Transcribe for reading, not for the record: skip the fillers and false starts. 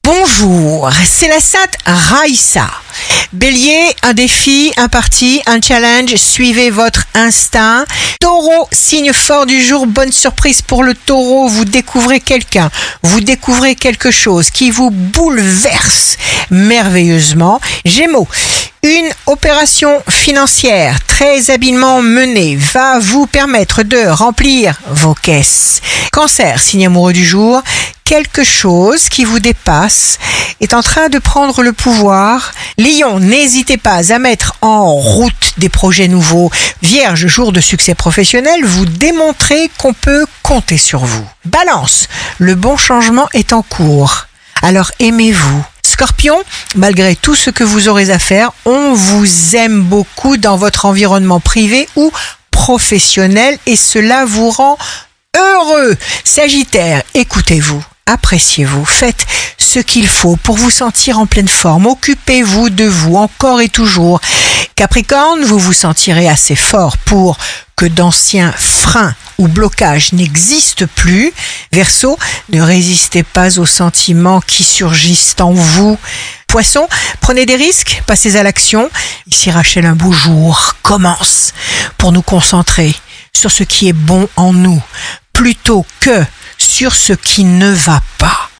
Bonjour, c'est la sainte Raïssa. Bélier, un défi, un parti, un challenge, suivez votre instinct. Taureau, signe fort du jour, bonne surprise pour le taureau, vous découvrez quelqu'un, vous découvrez quelque chose qui vous bouleverse merveilleusement. Gémeaux, une opération financière très habilement menée va vous permettre de remplir vos caisses. Cancer, signe amoureux du jour, quelque chose qui vous dépasse est en train de prendre le pouvoir. Lion, n'hésitez pas à mettre en route des projets nouveaux. Vierge, jour de succès professionnel, vous démontrez qu'on peut compter sur vous. Balance, le bon changement est en cours. Alors aimez-vous. Scorpion, malgré tout ce que vous aurez à faire, on vous aime beaucoup dans votre environnement privé ou professionnel et cela vous rend heureux. Sagittaire, écoutez-vous. Appréciez-vous, faites ce qu'il faut pour vous sentir en pleine forme, occupez-vous de vous encore et toujours. Capricorne, vous vous sentirez assez fort pour que d'anciens freins ou blocages n'existent plus. Verseau, ne résistez pas aux sentiments qui surgissent en vous. Poisson, prenez des risques, passez à l'action. Ici Rachel, un beau jour commence pour nous concentrer sur ce qui est bon en nous, plutôt que sur ce qui ne va pas.